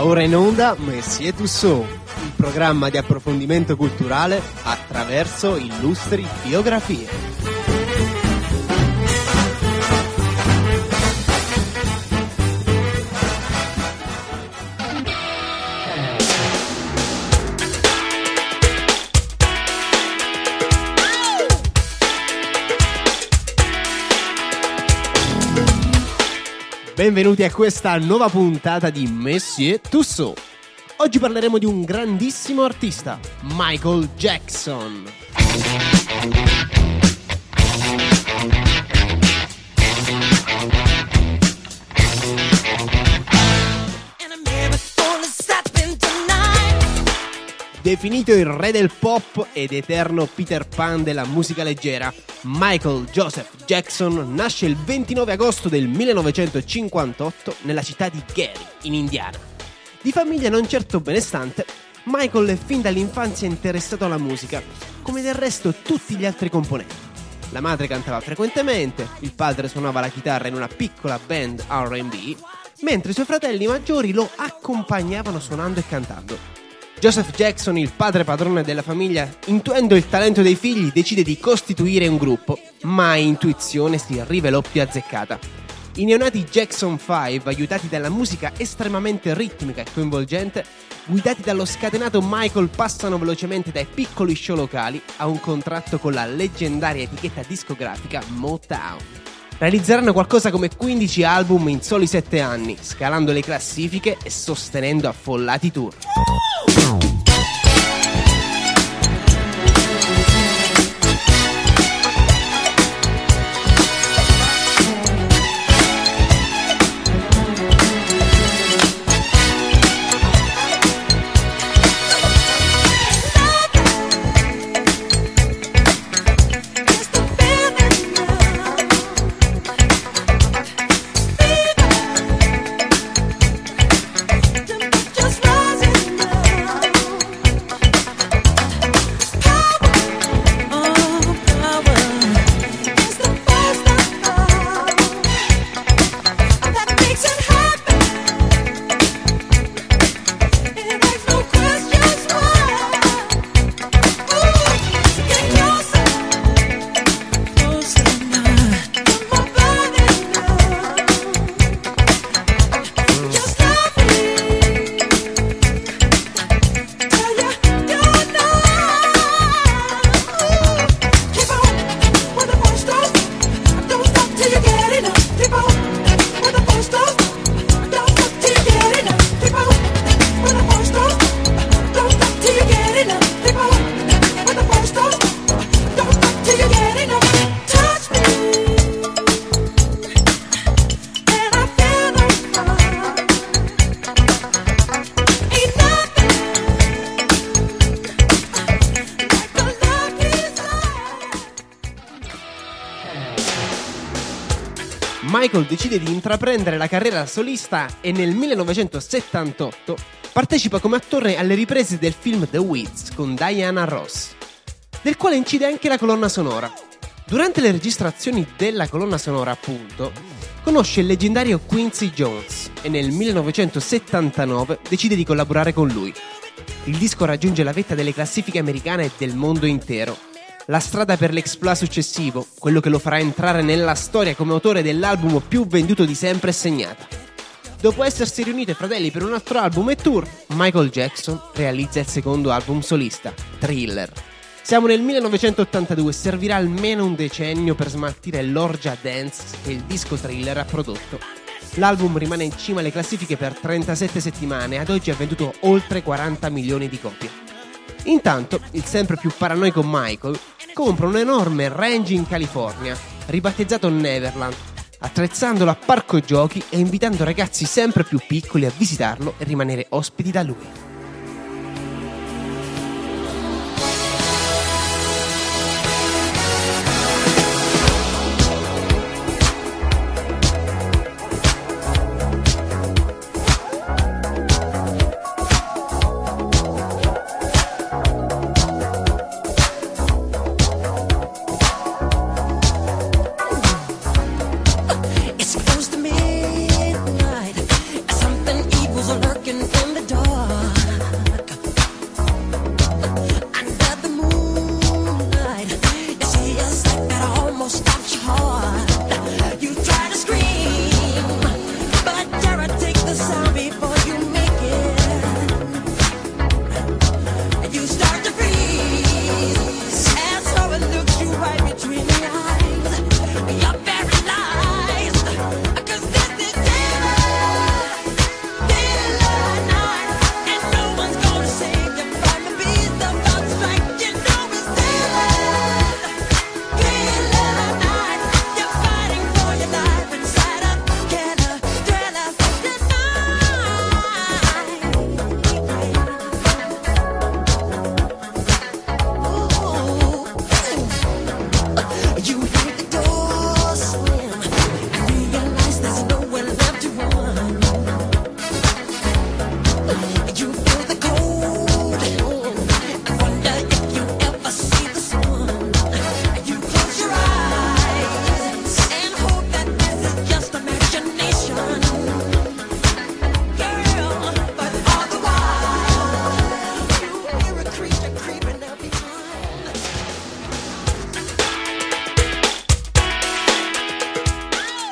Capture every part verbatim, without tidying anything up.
ora in onda Messier Tussaud, il programma di approfondimento culturale attraverso illustri biografie. Benvenuti a questa nuova puntata di Messier Tussaud. Oggi parleremo di un grandissimo artista, Michael Jackson. Definito il re del pop ed eterno Peter Pan della musica leggera, Michael Joseph Jackson nasce il ventinove agosto del millenovecentocinquantotto nella città di Gary, in Indiana. Di famiglia non certo benestante, Michael è fin dall'infanzia interessato alla musica, come del resto tutti gli altri componenti. La madre cantava frequentemente, il padre suonava la chitarra in una piccola band R and B, mentre i suoi fratelli maggiori lo accompagnavano suonando e cantando. Joseph Jackson, il padre padrone della famiglia, intuendo il talento dei figli, decide di costituire un gruppo, ma intuizione si rivelò più azzeccata. I neonati Jackson cinque, aiutati dalla musica estremamente ritmica e coinvolgente, guidati dallo scatenato Michael, passano velocemente dai piccoli show locali a un contratto con la leggendaria etichetta discografica Motown. Realizzeranno qualcosa come quindici album in soli sette anni, scalando le classifiche e sostenendo affollati tour. Michael decide di intraprendere la carriera solista e nel millenovecentosettantotto partecipa come attore alle riprese del film The Weeds con Diana Ross, del quale incide anche la colonna sonora. Durante le registrazioni della colonna sonora, appunto, conosce il leggendario Quincy Jones e nel millenovecentosettantanove decide di collaborare con lui. Il disco raggiunge la vetta delle classifiche americane e del mondo intero. La strada per l'exploit successivo, quello che lo farà entrare nella storia come autore dell'album più venduto di sempre, è segnata. Dopo essersi riunito ai fratelli per un altro album e tour, Michael Jackson realizza il secondo album solista, Thriller. Siamo nel millenovecentottantadue e servirà almeno un decennio per smaltire l'orgia dance che il disco Thriller ha prodotto. L'album rimane in cima alle classifiche per trentasette settimane e ad oggi ha venduto oltre quaranta milioni di copie. Intanto, il sempre più paranoico Michael compra un enorme ranch in California, ribattezzato Neverland, attrezzandolo a parco giochi e invitando ragazzi sempre più piccoli a visitarlo e rimanere ospiti da lui. It's close to midnight. Something evil's lurking in the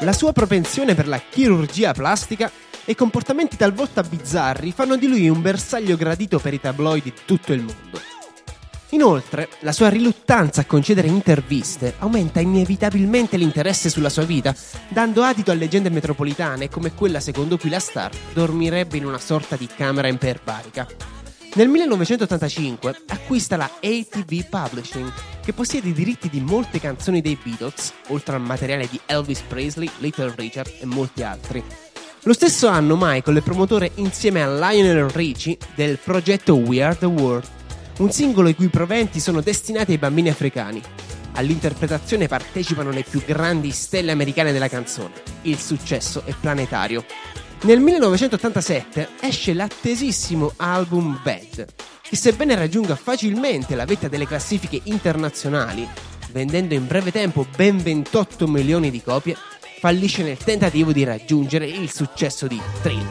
La sua propensione per la chirurgia plastica e comportamenti talvolta bizzarri fanno di lui un bersaglio gradito per i tabloid di tutto il mondo. Inoltre, la sua riluttanza a concedere interviste aumenta inevitabilmente l'interesse sulla sua vita, dando adito a leggende metropolitane come quella secondo cui la star dormirebbe in una sorta di camera iperbarica. Nel millenovecentottantacinque acquista la A T V Publishing, che possiede i diritti di molte canzoni dei Beatles, oltre al materiale di Elvis Presley, Little Richard e molti altri. Lo stesso anno Michael è promotore insieme a Lionel Richie del progetto We Are The World, un singolo i cui proventi sono destinati ai bambini africani. All'interpretazione partecipano le più grandi stelle americane della canzone. Il successo è planetario. Nel millenovecentottantasette esce l'attesissimo album Bad, che sebbene raggiunga facilmente la vetta delle classifiche internazionali, vendendo in breve tempo ben ventotto milioni di copie, fallisce nel tentativo di raggiungere il successo di Thrill.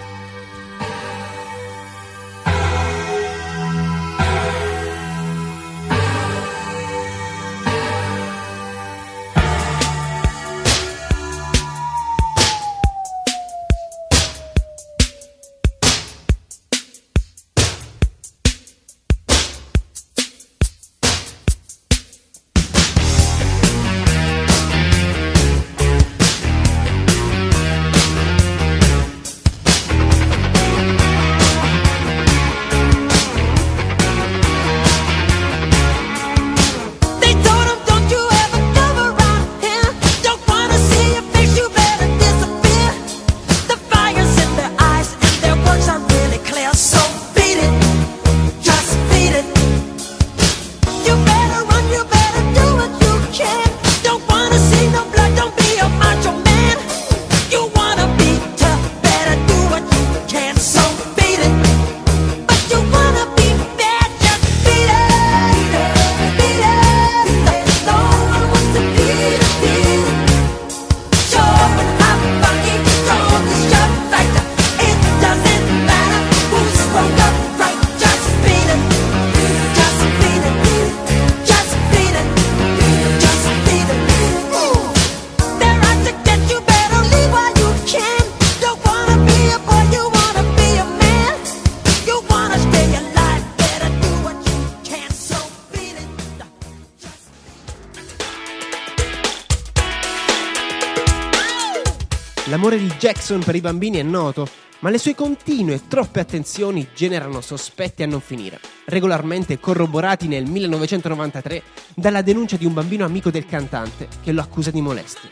L'amore di Jackson per i bambini è noto, ma le sue continue e troppe attenzioni generano sospetti a non finire, regolarmente corroborati nel millenovecentonovantatré dalla denuncia di un bambino amico del cantante che lo accusa di molestie.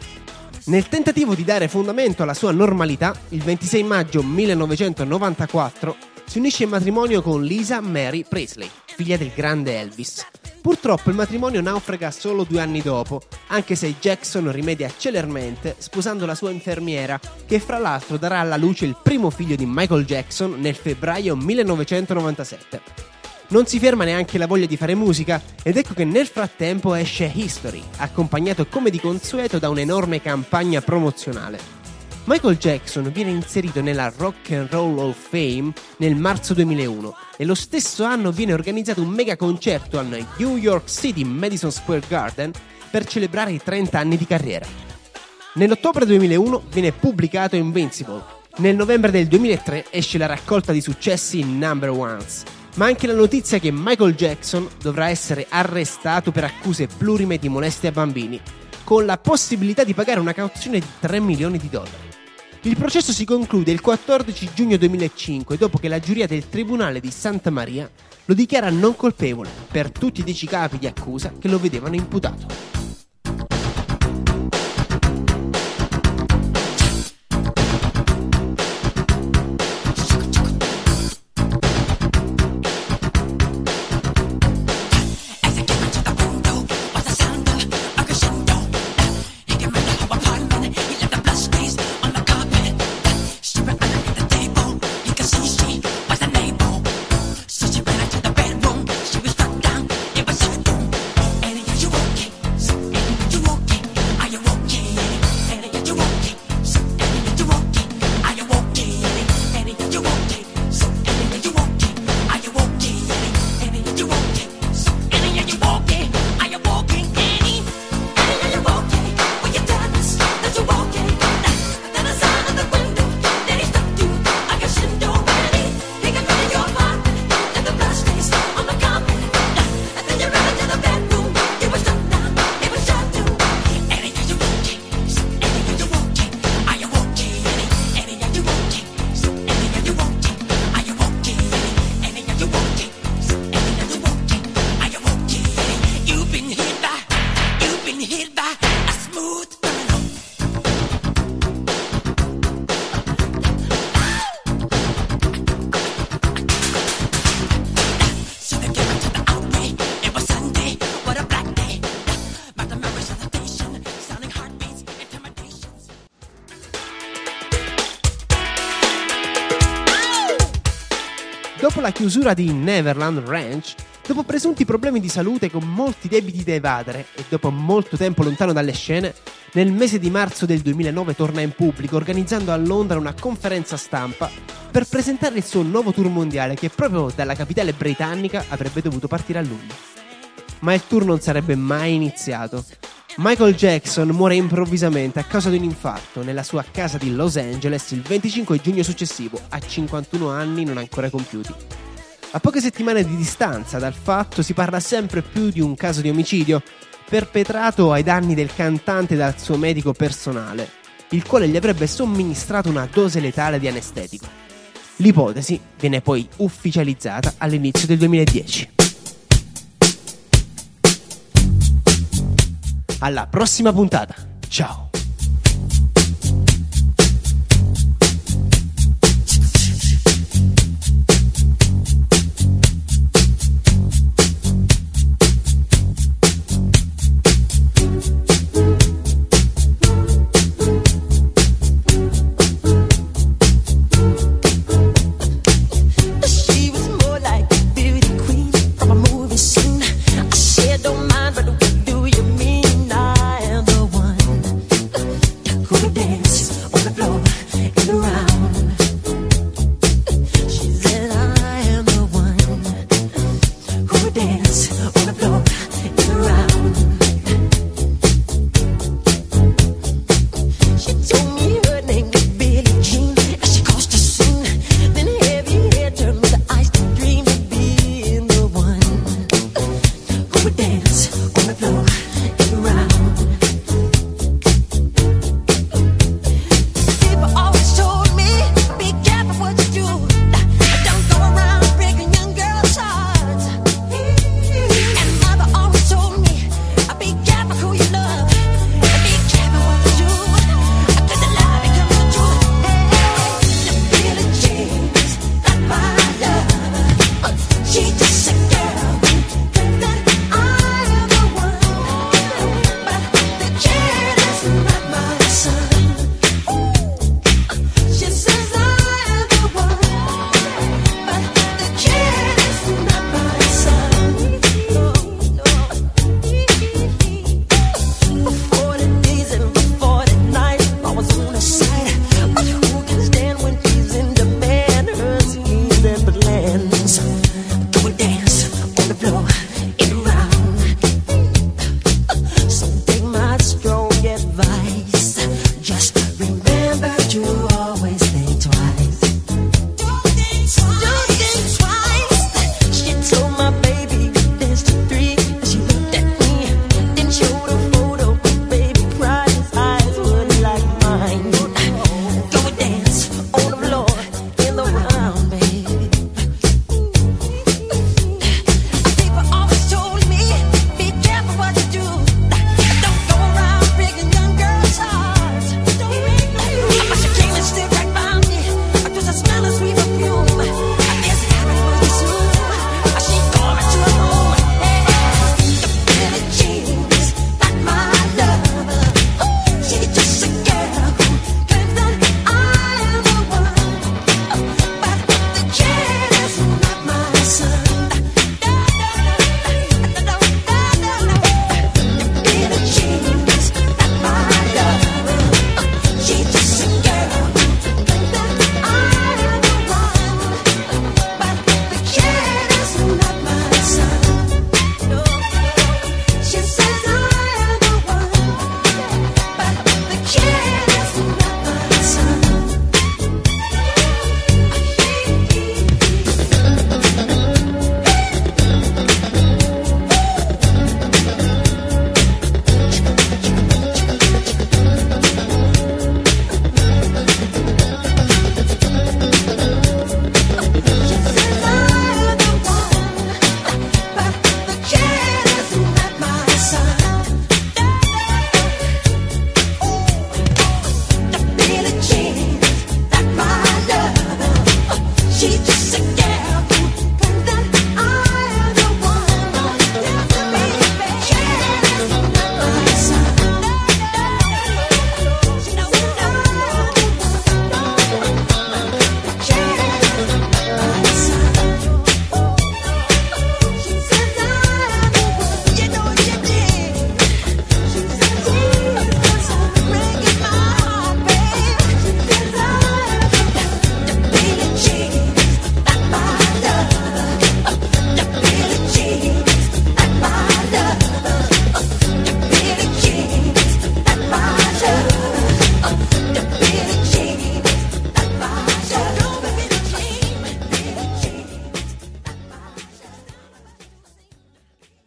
Nel tentativo di dare fondamento alla sua normalità, il ventisei maggio millenovecentonovantaquattro si unisce in matrimonio con Lisa Mary Presley, figlia del grande Elvis. Purtroppo il matrimonio naufraga solo due anni dopo, anche se Jackson rimedia celermente sposando la sua infermiera, che fra l'altro darà alla luce il primo figlio di Michael Jackson nel febbraio millenovecentonovantasette. Non si ferma neanche la voglia di fare musica, ed ecco che nel frattempo esce History, accompagnato come di consueto da un'enorme campagna promozionale. Michael Jackson viene inserito nella Rock and Roll Hall of Fame nel marzo duemilauno e lo stesso anno viene organizzato un mega concerto al New York City Madison Square Garden per celebrare i trenta anni di carriera. Nell'ottobre duemilauno viene pubblicato Invincible. Nel novembre del duemilatré esce la raccolta di successi Number Ones, ma anche la notizia che Michael Jackson dovrà essere arrestato per accuse plurime di molestie a bambini, con la possibilità di pagare una cauzione di tre milioni di dollari. Il processo si conclude il quattordici giugno duemilacinque, dopo che la giuria del Tribunale di Santa Maria lo dichiara non colpevole per tutti i dieci capi di accusa che lo vedevano imputato. So la chiusura di Neverland Ranch, dopo presunti problemi di salute con molti debiti da evadere e dopo molto tempo lontano dalle scene, nel mese di marzo del duemilanove torna in pubblico organizzando a Londra una conferenza stampa per presentare il suo nuovo tour mondiale che proprio dalla capitale britannica avrebbe dovuto partire a luglio. Ma il tour non sarebbe mai iniziato. Michael Jackson muore improvvisamente a causa di un infarto nella sua casa di Los Angeles il venticinque giugno successivo, a cinquantuno anni non ancora compiuti. A poche settimane di distanza dal fatto si parla sempre più di un caso di omicidio perpetrato ai danni del cantante dal suo medico personale, il quale gli avrebbe somministrato una dose letale di anestetico. L'ipotesi viene poi ufficializzata all'inizio del duemiladieci. Alla prossima puntata. Ciao!